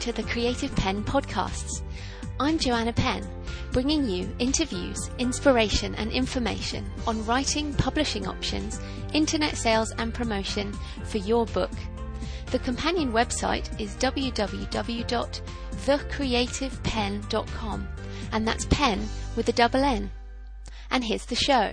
to the Creative Penn podcasts. I'm Joanna Penn, bringing you interviews, inspiration and information on writing, publishing options, internet sales and promotion for your book. The companion website is www.thecreativepenn.com, and that's pen with a double N. And here's the show.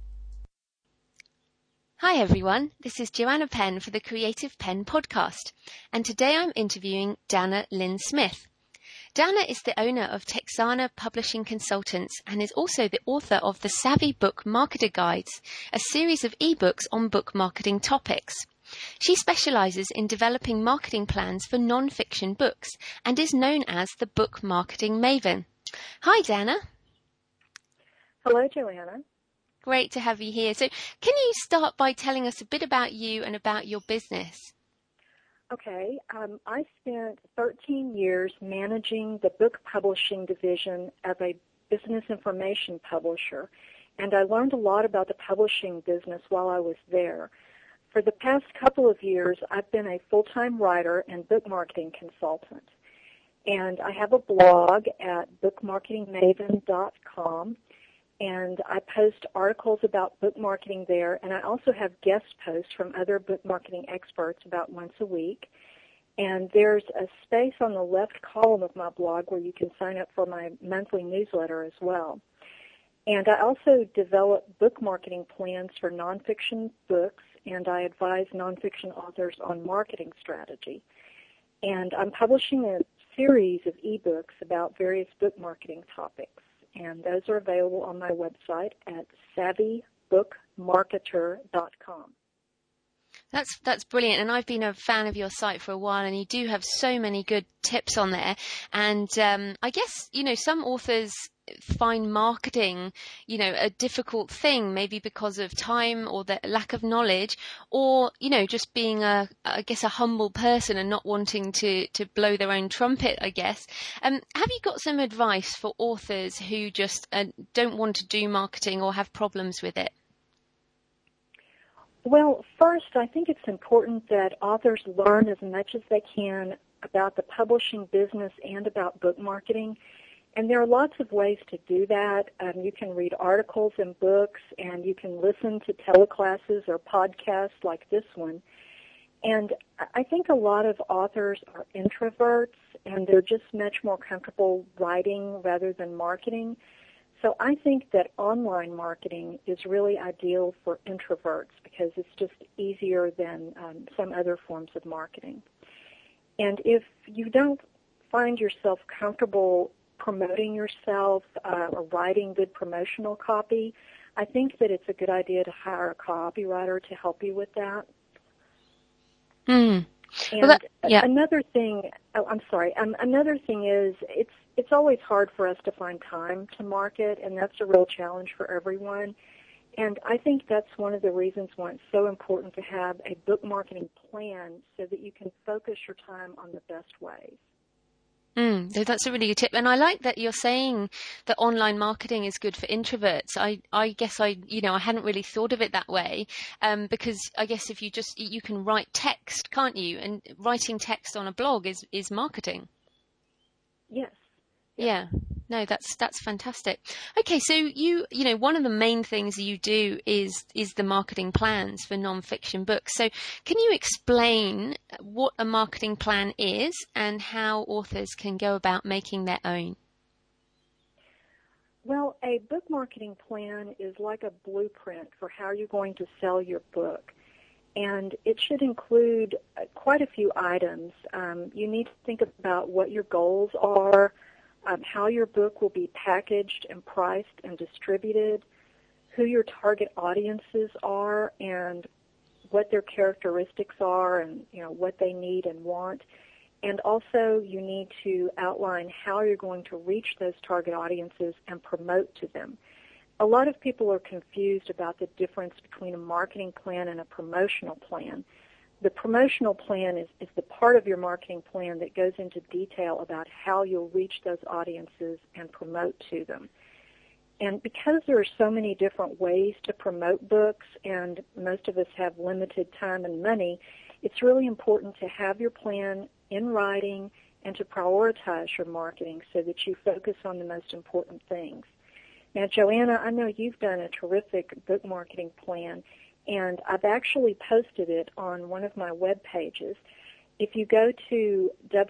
Hi everyone, this is Joanna Penn for the Creative Penn podcast, and today I'm interviewing Dana Lynn Smith. Dana is the owner of Texana Publishing Consultants and is also the author of the Savvy Book Marketer Guides, a series of ebooks on book marketing topics. She specializes in developing marketing plans for non-fiction books and is known as the book marketing maven. Hi Dana. Hello Joanna. Great to have you here. So can you start by telling us a bit about you and about your business? Okay. I spent 13 years managing the book publishing division of a business information publisher, and I learned a lot about the publishing business while I was there. For the past couple of years, I've been a full-time writer and book marketing consultant, and I have a blog at bookmarketingmaven.com. And I post articles about book marketing there, and I also have guest posts from other book marketing experts about once a week. And there's a space on the left column of my blog where you can sign up for my monthly newsletter as well. And I also develop book marketing plans for nonfiction books, and I advise nonfiction authors on marketing strategy. And I'm publishing a series of ebooks about various book marketing topics. And those are available on my website at savvybookmarketer.com. That's brilliant, and I've been a fan of your site for a while, and you do have so many good tips on there. And I guess, some authors find marketing, a difficult thing, maybe because of time or the lack of knowledge, or, just being a humble person and not wanting to blow their own trumpet, I guess. Have you got some advice for authors who just don't want to do marketing or have problems with it? Well, first, I think it's important that authors learn as much as they can about the publishing business and about book marketing. And there are lots of ways to do that. You can read articles in books, and you can listen to teleclasses or podcasts like this one. And I think a lot of authors are introverts, and they're just much more comfortable writing rather than marketing. So I think that online marketing is really ideal for introverts because it's just easier than some other forms of marketing. And if you don't find yourself comfortable promoting yourself or writing good promotional copy, I think that it's a good idea to hire a copywriter to help you with that. And another thing, another thing is it's always hard for us to find time to market, and that's a real challenge for everyone. And I think that's one of the reasons why it's so important to have a book marketing plan so that you can focus your time on the best ways. That's a really good tip. And I like that you're saying that online marketing is good for introverts. I guess I hadn't really thought of it that way, because I guess if you can write text, can't you? And writing text on a blog is marketing. Yes. Yeah. No, that's fantastic. Okay, so one of the main things you do is the marketing plans for non-fiction books. So can you explain what a marketing plan is and how authors can go about making their own? Well, a book marketing plan is like a blueprint for how you're going to sell your book. And it should include quite a few items. You need to think about what your goals are, how your book will be packaged and priced and distributed, who your target audiences are and what their characteristics are and what they need and want. And also you need to outline how you're going to reach those target audiences and promote to them. A lot of people are confused about the difference between a marketing plan and a promotional plan. The promotional plan is the part of your marketing plan that goes into detail about how you'll reach those audiences and promote to them. And because there are so many different ways to promote books, and most of us have limited time and money, it's really important to have your plan in writing and to prioritize your marketing so that you focus on the most important things. Now, Joanna, I know you've done a terrific book marketing plan, and I've actually posted it on one of my web pages. If you go to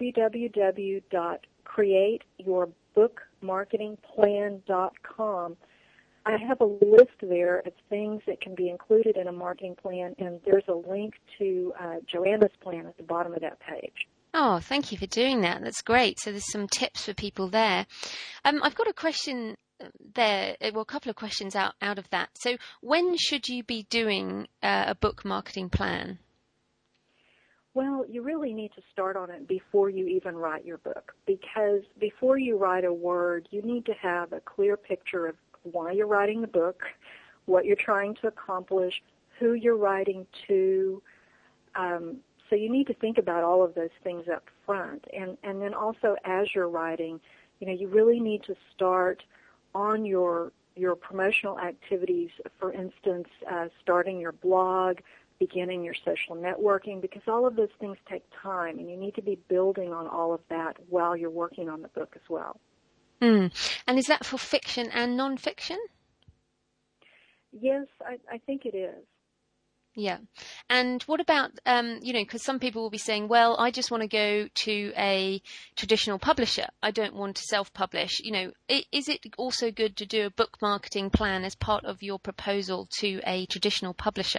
www.createyourbookmarketingplan.com, I have a list there of things that can be included in a marketing plan, and there's a link to Joanna's plan at the bottom of that page. Oh, thank you for doing that. That's great. So there's some tips for people there. I've got a question there, well, a couple of questions out of that. So when should you be doing a book marketing plan? Well, you really need to start on it before you even write your book, because before you write a word, you need to have a clear picture of why you're writing the book, what you're trying to accomplish, who you're writing to. So you need to think about all of those things up front. And then also as you're writing, you really need to start on your promotional activities, for instance, starting your blog, beginning your social networking, because all of those things take time, and you need to be building on all of that while you're working on the book as well. And is that for fiction and non-fiction? Yes, I think it is. Yeah. And what about, because some people will be saying, well, I just want to go to a traditional publisher. I don't want to self-publish. Is it also good to do a book marketing plan as part of your proposal to a traditional publisher?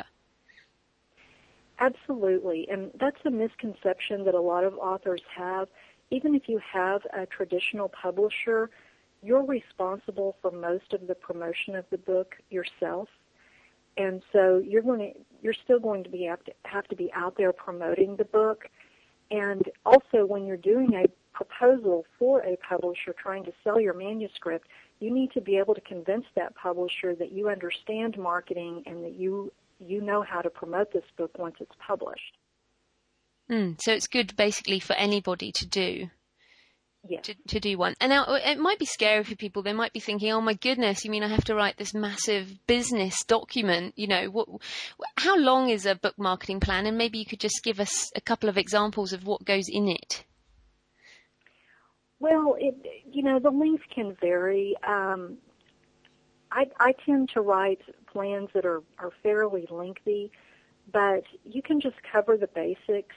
Absolutely. And that's a misconception that a lot of authors have. Even if you have a traditional publisher, you're responsible for most of the promotion of the book yourself. And so you're still going to have to be out there promoting the book. And also when you're doing a proposal for a publisher trying to sell your manuscript, you need to be able to convince that publisher that you understand marketing and that you know how to promote this book once it's published. So it's good basically for anybody to do. Yes. To do one. And now it might be scary for people. They might be thinking, oh my goodness, you mean I have to write this massive business document? How long is a book marketing plan? And maybe you could just give us a couple of examples of what goes in it. Well, the length can vary. I tend to write plans that are fairly lengthy, but you can just cover the basics.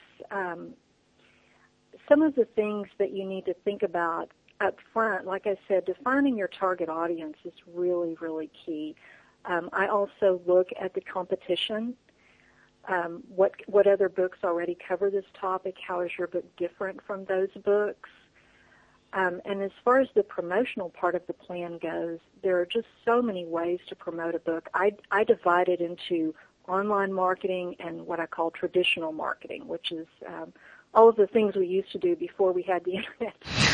Some of the things that you need to think about up front, like I said, defining your target audience is really, really key. I also look at the competition. What other books already cover this topic? How is your book different from those books? And as far as the promotional part of the plan goes, there are just so many ways to promote a book. I divide it into online marketing and what I call traditional marketing, which is all of the things we used to do before we had the internet.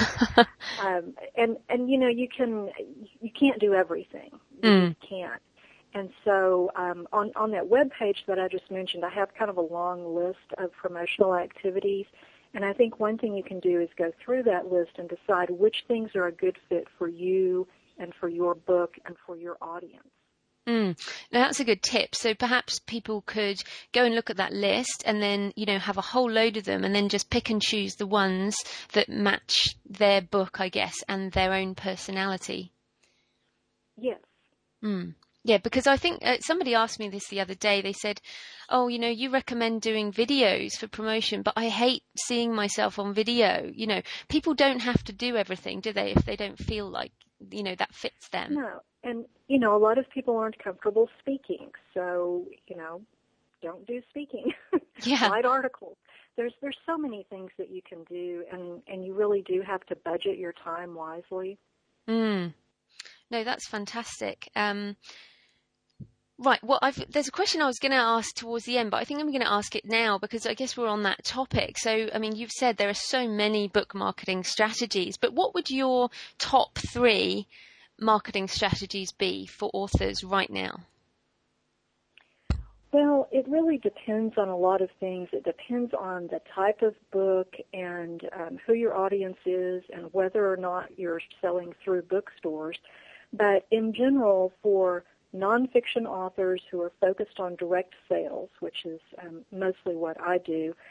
You can't do everything. You just can't. And so on that web page that I just mentioned, I have kind of a long list of promotional activities. And I think one thing you can do is go through that list and decide which things are a good fit for you and for your book and for your audience. Now that's a good tip. So perhaps people could go and look at that list and then, have a whole load of them and then just pick and choose the ones that match their book, I guess, and their own personality. Yes. Yeah, because I think somebody asked me this the other day. They said, oh, you recommend doing videos for promotion, but I hate seeing myself on video. People don't have to do everything, do they, if they don't feel like, that fits them? No. And, a lot of people aren't comfortable speaking, so, don't do speaking. Yeah. Write articles. There's so many things that you can do, and you really do have to budget your time wisely. No, that's fantastic. Right, well, there's a question I was going to ask towards the end, but I think I'm going to ask it now because I guess we're on that topic. So, you've said there are so many book marketing strategies, but what would your top 3 marketing strategies be for authors right now? Well, it really depends on a lot of things. It depends on the type of book and who your audience is and whether or not you're selling through bookstores. But in general, for nonfiction authors who are focused on direct sales, which is mostly what I do,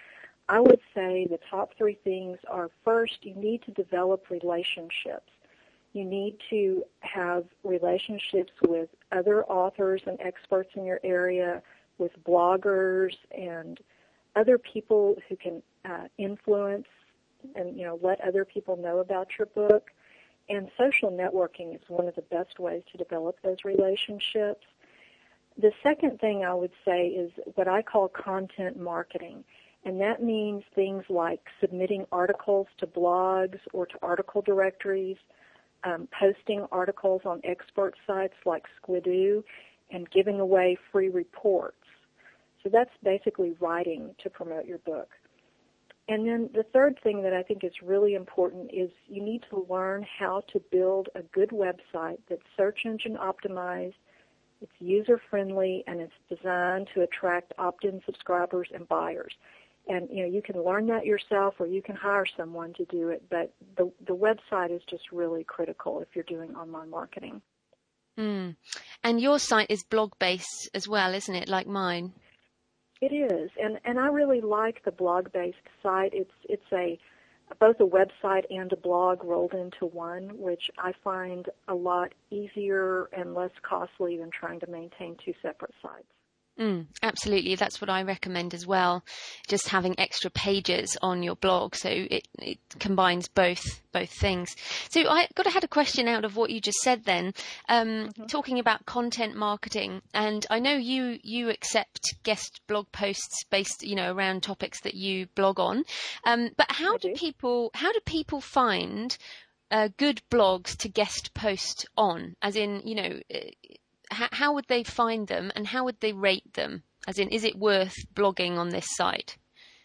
I would say the top three things are, first, you need to develop relationships. You need to have relationships with other authors and experts in your area, with bloggers and other people who can influence and, let other people know about your book. And social networking is one of the best ways to develop those relationships. The second thing I would say is what I call content marketing. And that means things like submitting articles to blogs or to article directories, posting articles on expert sites like Squidoo, and giving away free reports. So that's basically writing to promote your book. And then the third thing that I think is really important is you need to learn how to build a good website that's search engine optimized, it's user-friendly, and it's designed to attract opt-in subscribers and buyers. And, you can learn that yourself or you can hire someone to do it, but the website is just really critical if you're doing online marketing. Mm. And your site is blog-based as well, isn't it, like mine? It is, and I really like the blog-based site. It's both a website and a blog rolled into one, which I find a lot easier and less costly than trying to maintain two separate sites. Absolutely. That's what I recommend as well. Just having extra pages on your blog. So it combines both things. So I had a question out of what you just said then, talking about content marketing. And I know you accept guest blog posts based, around topics that you blog on. But how do people find good blogs to guest post on? As in, how would they find them and how would they rate them? As in, is it worth blogging on this site?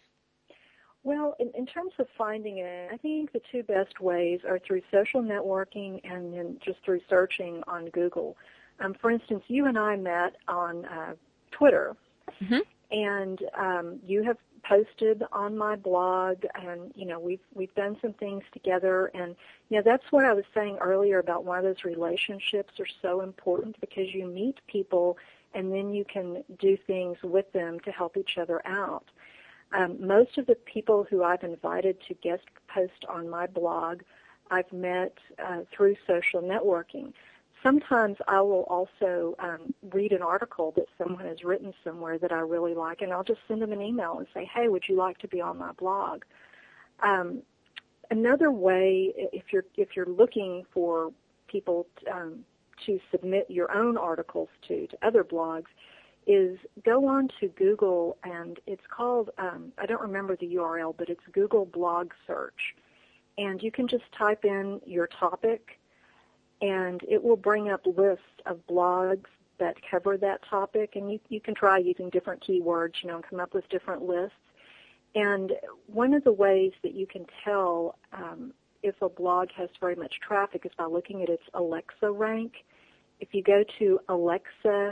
Well, in terms of finding it, I think the two best ways are through social networking and then just through searching on Google. For instance, you and I met on Twitter, and you have posted on my blog, and we've done some things together, and that's what I was saying earlier about why those relationships are so important, because you meet people and then you can do things with them to help each other out. Most of the people who I've invited to guest post on my blog I've met through social networking. Sometimes I will also read an article that someone has written somewhere that I really like, and I'll just send them an email and say, hey, would you like to be on my blog? Another way, if you're looking for people to submit your own articles to other blogs, is go on to Google, and it's called, I don't remember the URL, but it's Google Blog Search. And you can just type in your topic, and it will bring up lists of blogs that cover that topic, and you can try using different keywords, and come up with different lists. And one of the ways that you can tell if a blog has very much traffic is by looking at its Alexa rank. If you go to Alexa,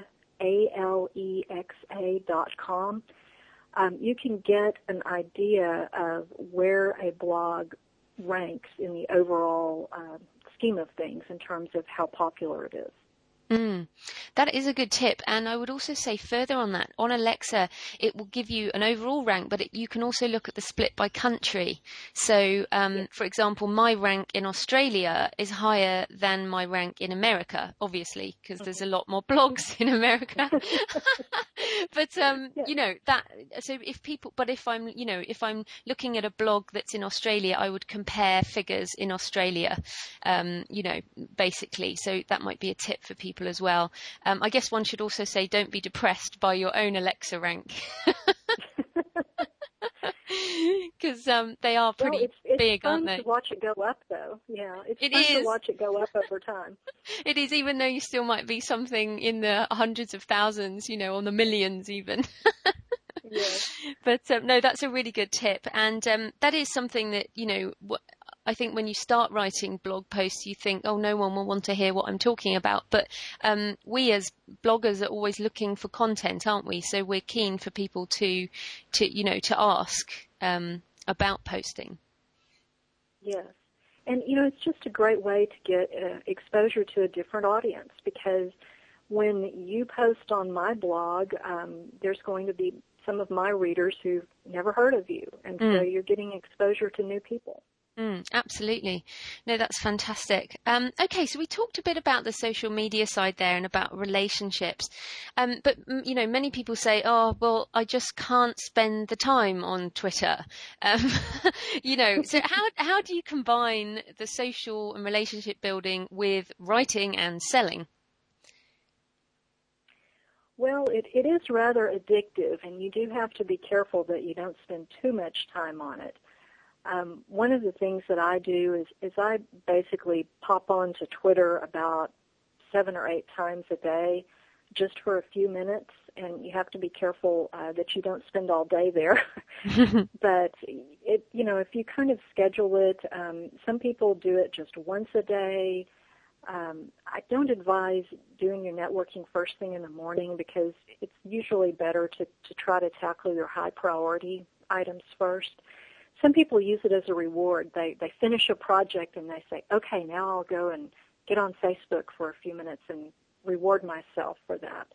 Alexa.com, you can get an idea of where a blog ranks in the overall scheme of things in terms of how popular it is. That is a good tip. And I would also say further on that, on Alexa, it will give you an overall rank, but you can also look at the split by country. So, for example, my rank in Australia is higher than my rank in America, obviously, because there's a lot more blogs in America. But, so if I'm looking at a blog that's in Australia, I would compare figures in Australia, basically. So that might be a tip for people as well. I guess one should also say don't be depressed by your own Alexa rank. Because they are pretty big, aren't they? It's fun to watch it go up, though. Yeah, it's fun to watch it go up over time. It is, even though you still might be something in the hundreds of thousands, or the millions even. Yes. But no, that's a really good tip. And that is something that, I think when you start writing blog posts, you think, oh, no one will want to hear what I'm talking about. But we as bloggers are always looking for content, aren't we? So we're keen for people to ask about posting. Yes. And, it's just a great way to get exposure to a different audience, because when you post on my blog, there's going to be some of my readers who've never heard of you, and so you're getting exposure to new people. Absolutely. No, that's fantastic. Okay, so we talked a bit about the social media side there and about relationships. But, many people say, oh, well, I just can't spend the time on Twitter. So how do you combine the social and relationship building with writing and selling? Well, it is rather addictive, and you do have to be careful that you don't spend too much time on it. One of the things that I do is I basically pop onto Twitter about 7 or 8 times a day just for a few minutes, and you have to be careful that you don't spend all day there. But, if you kind of schedule it, some people do it just once a day. I don't advise doing your networking first thing in the morning because it's usually better to try to tackle your high priority items first. Some people use it as a reward. They finish a project and they say, okay, now I'll go and get on Facebook for a few minutes and reward myself for that.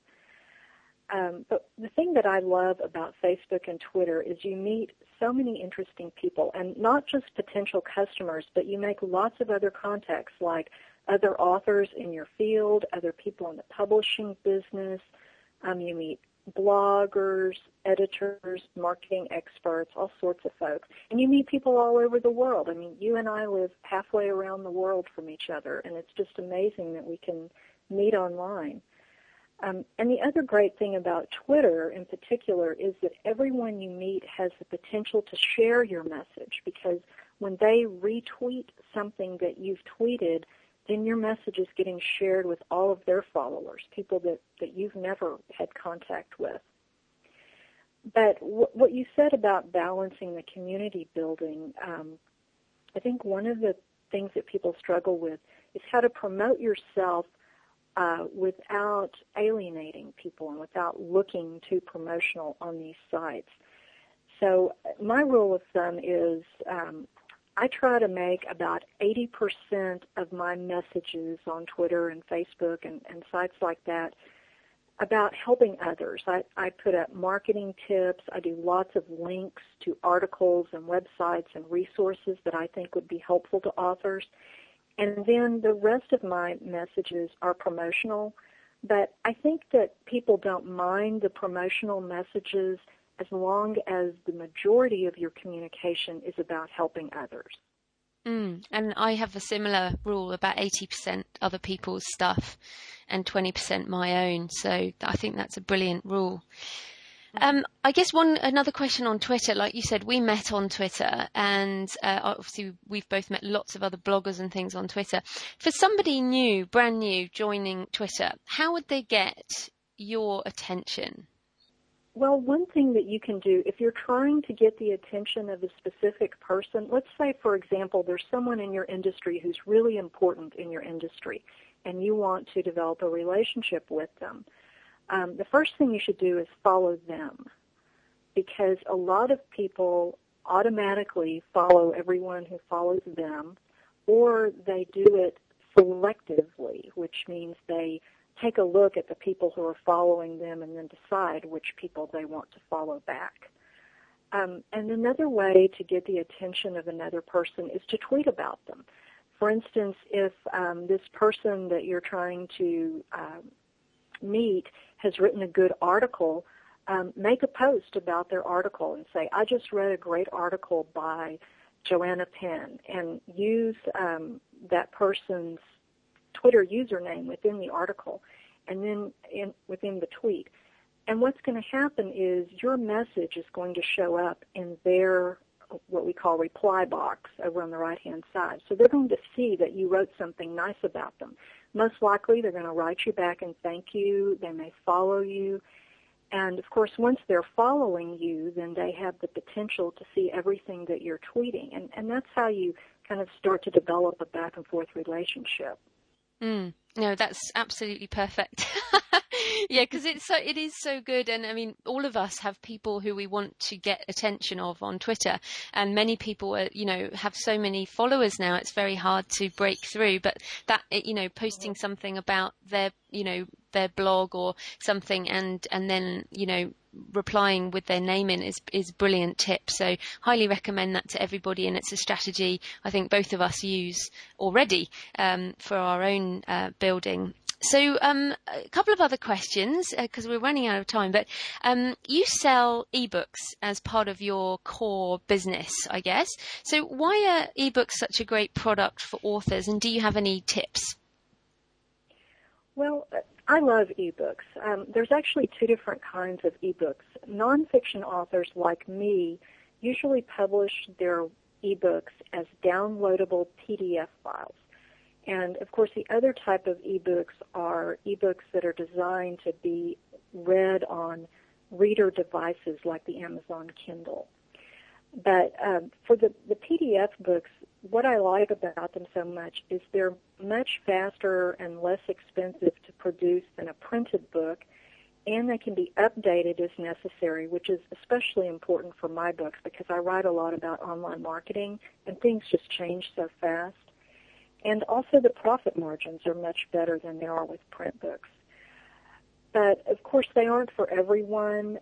But the thing that I love about Facebook and Twitter is you meet so many interesting people, and not just potential customers, but you make lots of other contacts like other authors in your field, other people in the publishing business. You meet bloggers, editors, marketing experts, all sorts of folks. And you meet people all over the world. I mean, you and I live halfway around the world from each other, and it's just amazing that we can meet online. And the other great thing about Twitter in particular is that everyone you meet has the potential to share your message, because when they retweet something that you've tweeted, then your message is getting shared with all of their followers, people that you've never had contact with. But what you said about balancing the community building, I think one of the things that people struggle with is how to promote yourself without alienating people and without looking too promotional on these sites. So my rule of thumb is I try to make about 80% of my messages on Twitter and Facebook and sites like that about helping others. I put up marketing tips. I do lots of links to articles and websites and resources that I think would be helpful to authors. And then the rest of my messages are promotional. But I think that people don't mind the promotional messages as long as the majority of your communication is about helping others. And I have a similar rule, about 80% other people's stuff and 20% my own. So I think that's a brilliant rule. I guess another question on Twitter, like you said, we met on Twitter, and obviously we've both met lots of other bloggers and things on Twitter. For somebody new, brand new, joining Twitter, how would they get your attention? Well, one thing that you can do, if you're trying to get the attention of a specific person, let's say, for example, there's someone in your industry who's really important in your industry, and you want to develop a relationship with them. The first thing you should do is follow them, because a lot of people automatically follow everyone who follows them, or they do it selectively, which means they take a look at the people who are following them and then decide which people they want to follow back. And another way to get the attention of another person is to tweet about them. For instance, if this person that you're trying to meet has written a good article, make a post about their article and say, I just read a great article by Joanna Penn, and use that person's Twitter username within the article and then within the tweet. And what's going to happen is your message is going to show up in their, what we call, reply box over on the right-hand side. So they're going to see that you wrote something nice about them. Most likely they're going to write you back and thank you. They may follow you. And, of course, once they're following you, then they have the potential to see everything that you're tweeting. And that's how you kind of start to develop a back-and-forth relationship. No, that's absolutely perfect. Yeah, because it is so good. And I mean, all of us have people who we want to get attention of on Twitter, and many people are, have so many followers now. It's very hard to break through, but that, posting something about their blog or something and then, replying with their name in is brilliant tip. So highly recommend that to everybody. And it's a strategy I think both of us use already, for our own, building. So a couple of other questions, because we're running out of time, but you sell ebooks as part of your core business, I guess. So why are ebooks such a great product for authors, and do you have any tips? Well, I love ebooks. There's actually two different kinds of ebooks. Nonfiction authors like me usually publish their ebooks as downloadable PDF files. And, of course, the other type of ebooks are ebooks that are designed to be read on reader devices like the Amazon Kindle. But for the PDF books, what I like about them so much is they're much faster and less expensive to produce than a printed book, and they can be updated as necessary, which is especially important for my books because I write a lot about online marketing, and things just change so fast. And also the profit margins are much better than they are with print books. But, of course, they aren't for everyone.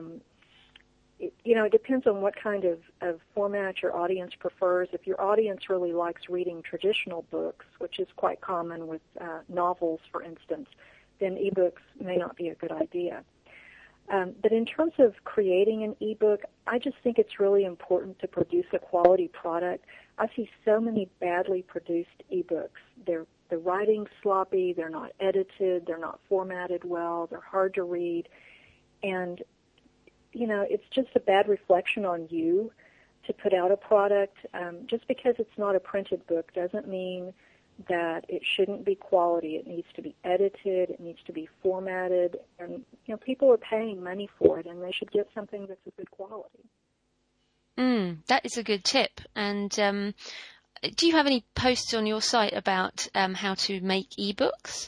It depends on what kind of format your audience prefers. If your audience really likes reading traditional books, which is quite common with novels, for instance, then ebooks may not be a good idea. But in terms of creating an ebook, I just think it's really important to produce a quality product. I see so many badly produced ebooks. The writing's sloppy, they're not edited, they're not formatted well, they're hard to read, and it's just a bad reflection on you to put out a product. Just because it's not a printed book doesn't mean that it shouldn't be quality. It needs to be edited. It needs to be formatted. And, people are paying money for it, and they should get something that's of good quality. That is a good tip. And do you have any posts on your site about how to make ebooks?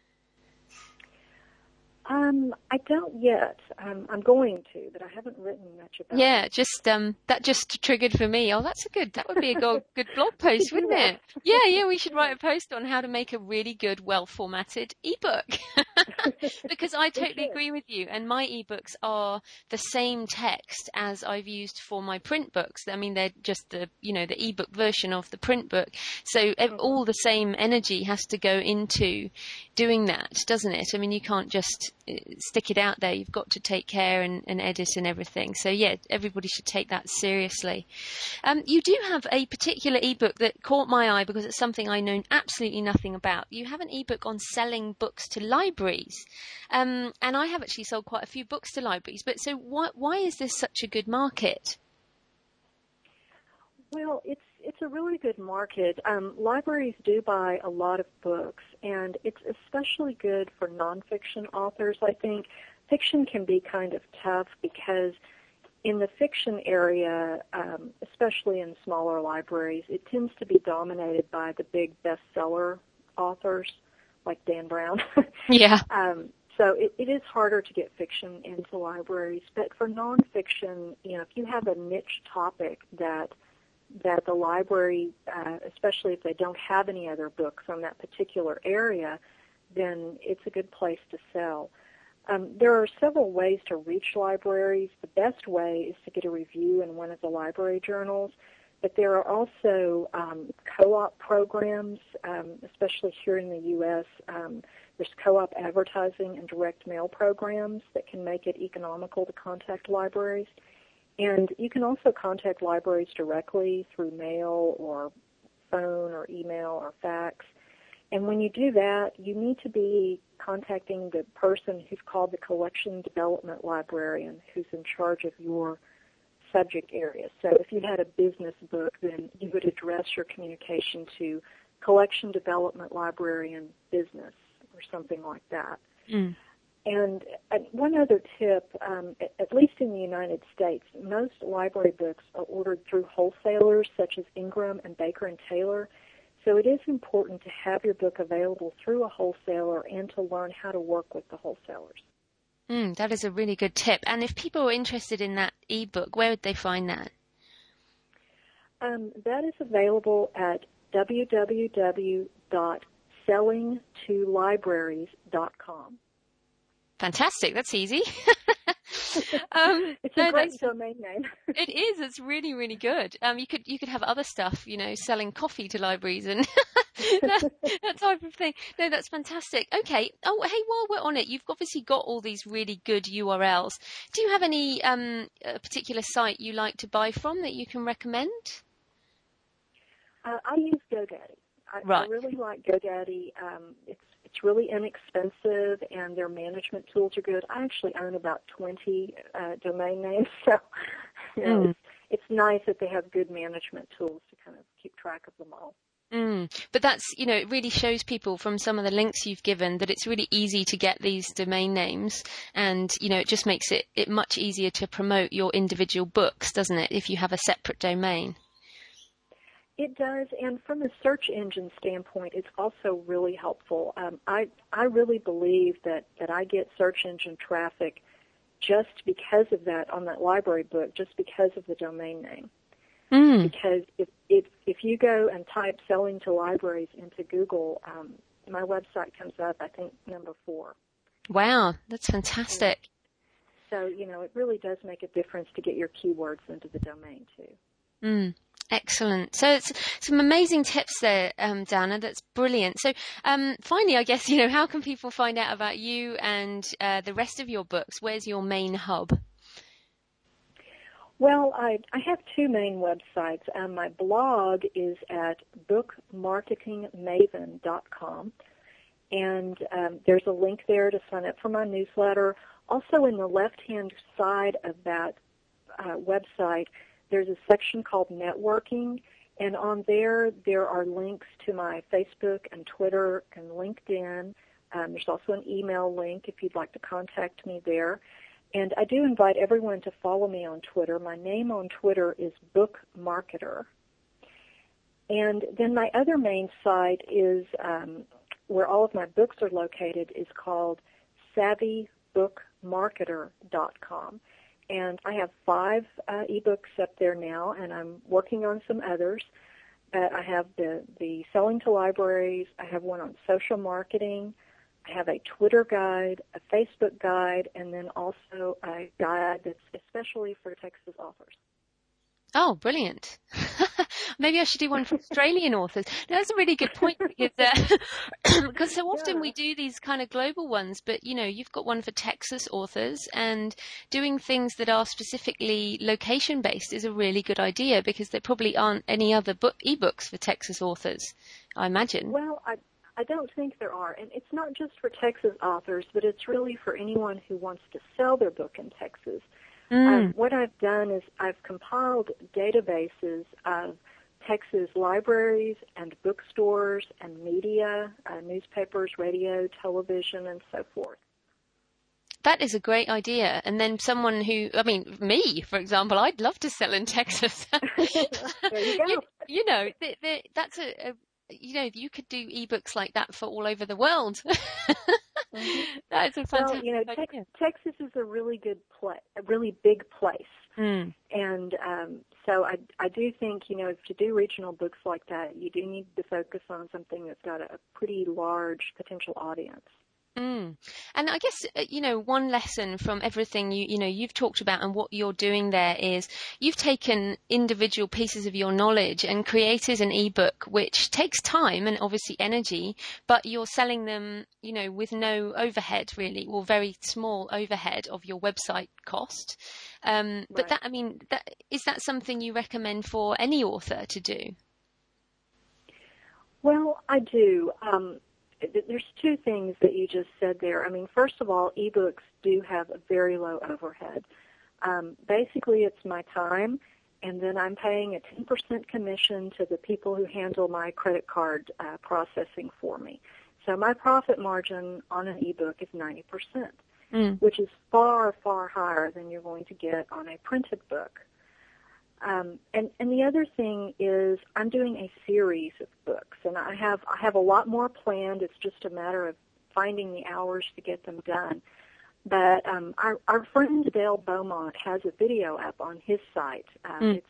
I don't yet. I'm going to, but I haven't written much about it. Yeah, that just triggered for me. Oh, that would be a good blog post, wouldn't it? Yeah, we should write a post on how to make a really good, well-formatted ebook. Because I totally agree with you. And my ebooks are the same text as I've used for my print books. I mean, they're just the ebook version of the print book. So all the same energy has to go into doing that, doesn't it? I mean, you can't just stick it out there. You've got to take care and edit and everything. So yeah, everybody should take that seriously. You do have a particular ebook that caught my eye because it's something I know absolutely nothing about. You have an ebook on selling books to libraries. And I have actually sold quite a few books to libraries. But so why is this such a good market? Well, it's a really good market. Libraries do buy a lot of books, and it's especially good for nonfiction authors, I think. Fiction can be kind of tough because in the fiction area, especially in smaller libraries, it tends to be dominated by the big bestseller authors like Dan Brown. Yeah. So it is harder to get fiction into libraries. But for nonfiction, if you have a niche topic that the library, especially if they don't have any other books on that particular area, then it's a good place to sell. There are several ways to reach libraries. The best way is to get a review in one of the library journals, but there are also co-op programs, especially here in the U.S. There's co-op advertising and direct mail programs that can make it economical to contact libraries. And you can also contact libraries directly through mail or phone or email or fax. And when you do that, you need to be contacting the person who's called the collection development librarian, who's in charge of your subject area. So if you had a business book, then you would address your communication to collection development librarian business or something like that. Mm. And one other tip, at least in the United States, most library books are ordered through wholesalers such as Ingram and Baker and Taylor. So it is important to have your book available through a wholesaler and to learn how to work with the wholesalers. That is a really good tip. And if people are interested in that ebook, where would they find that? That is available at www.sellingtolibraries.com. Fantastic. That's easy. It's a great domain name. It is. It's really, really good. You could have other stuff, selling coffee to libraries and that type of thing. No, that's fantastic. Okay. Oh, hey, while we're on it, you've obviously got all these really good URLs. Do you have any particular site you like to buy from that you can recommend? I use GoDaddy. I really like GoDaddy. It's really inexpensive, and their management tools are good. I actually own about 20 domain names, so it's nice that they have good management tools to kind of keep track of them all. But that's, it really shows people from some of the links you've given that it's really easy to get these domain names, and, it just makes it much easier to promote your individual books, doesn't it, if you have a separate domain? It does, and from a search engine standpoint, it's also really helpful. I really believe that I get search engine traffic just because of that on that library book, just because of the domain name. Because if you go and type Selling to Libraries into Google, my website comes up, I think, number 4. Wow, that's fantastic. So, it really does make a difference to get your keywords into the domain, too. Excellent. So it's some amazing tips there, Dana. That's brilliant. So finally, I guess, how can people find out about you and the rest of your books? Where's your main hub? Well, I have 2 main websites. My blog is at bookmarketingmaven.com, and there's a link there to sign up for my newsletter. Also, in the left-hand side of that website, there's a section called Networking, and on there are links to my Facebook and Twitter and LinkedIn. There's also an email link if you'd like to contact me there. And I do invite everyone to follow me on Twitter. My name on Twitter is Book Marketer. And then my other main site is where all of my books are located is called SavvyBookMarketer.com. And I have 5 ebooks up there now, and I'm working on some others. I have the Selling to Libraries. I have one on social marketing. I have a Twitter guide, a Facebook guide, and then also a guide that's especially for Texas authors. Oh, brilliant. Maybe I should do one for Australian authors. No, that's a really good point because so often we do these kind of global ones, but, you've got one for Texas authors, and doing things that are specifically location-based is a really good idea because there probably aren't any other ebooks for Texas authors, I imagine. Well, I don't think there are, and it's not just for Texas authors, but it's really for anyone who wants to sell their book in Texas. What I've done is I've compiled databases of Texas libraries and bookstores and media, newspapers, radio, television, and so forth. That is a great idea. And then someone me, for example, I'd love to sell in Texas. There you go. That's you could do ebooks like that for all over the world. That's a fantastic idea. Texas is a really good place, a really big place. And so I do think, if you do regional books like that, you do need to focus on something that's got a pretty large potential audience. And I guess, one lesson from everything you've talked about and what you're doing there is you've taken individual pieces of your knowledge and created an ebook, which takes time and obviously energy, but you're selling them, with no overhead really, or very small overhead of your website cost. But is that something you recommend for any author to do? Well, I do. There's 2 things that you just said there. First of all, ebooks do have a very low overhead. Basically, it's my time, and then I'm paying a 10% commission to the people who handle my credit card processing for me. So my profit margin on an ebook is 90%, which is far, far higher than you're going to get on a printed book. And the other thing is I'm doing a series of books, and I have a lot more planned. It's just a matter of finding the hours to get them done. But our friend Dale Beaumont has a video up on his site. It's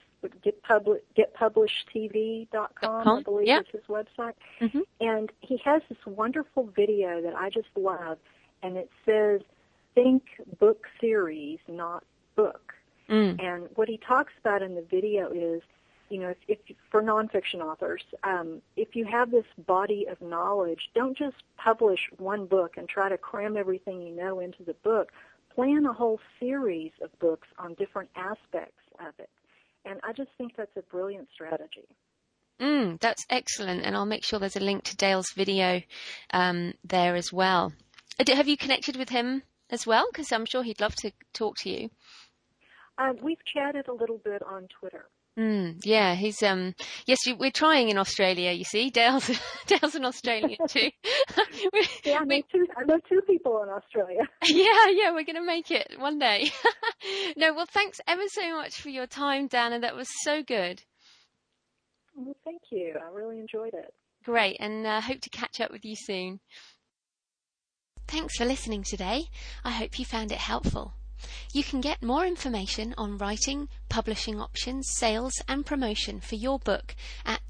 getpublished.tv.com, I believe is his website. Mm-hmm. And he has this wonderful video that I just love, and it says, "Think book series, not book." And what he talks about in the video is, if for nonfiction authors, if you have this body of knowledge, don't just publish one book and try to cram everything you know into the book. Plan a whole series of books on different aspects of it. And I just think that's a brilliant strategy. That's excellent, and I'll make sure there's a link to Dale's video there as well. Have you connected with him as well? Because I'm sure he'd love to talk to you. We've chatted a little bit on Twitter. Yeah, he's we're trying in Australia, you see. Dale's an Australian too. I know two people in Australia. Yeah, we're going to make it one day. No, well, thanks ever so much for your time, Dana. That was so good. Well, thank you. I really enjoyed it. Great, and hope to catch up with you soon. Thanks for listening today. I hope you found it helpful. You can get more information on writing, publishing options, sales and promotion for your book at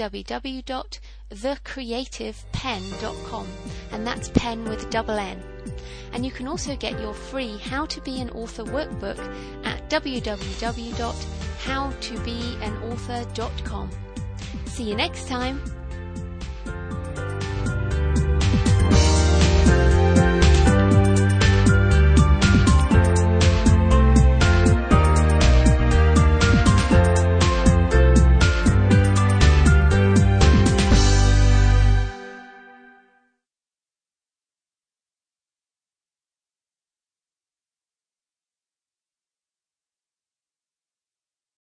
www.thecreativepenn.com, and that's pen with a double N. And you can also get your free How to Be an Author workbook at www.howtobeanauthor.com. See you next time.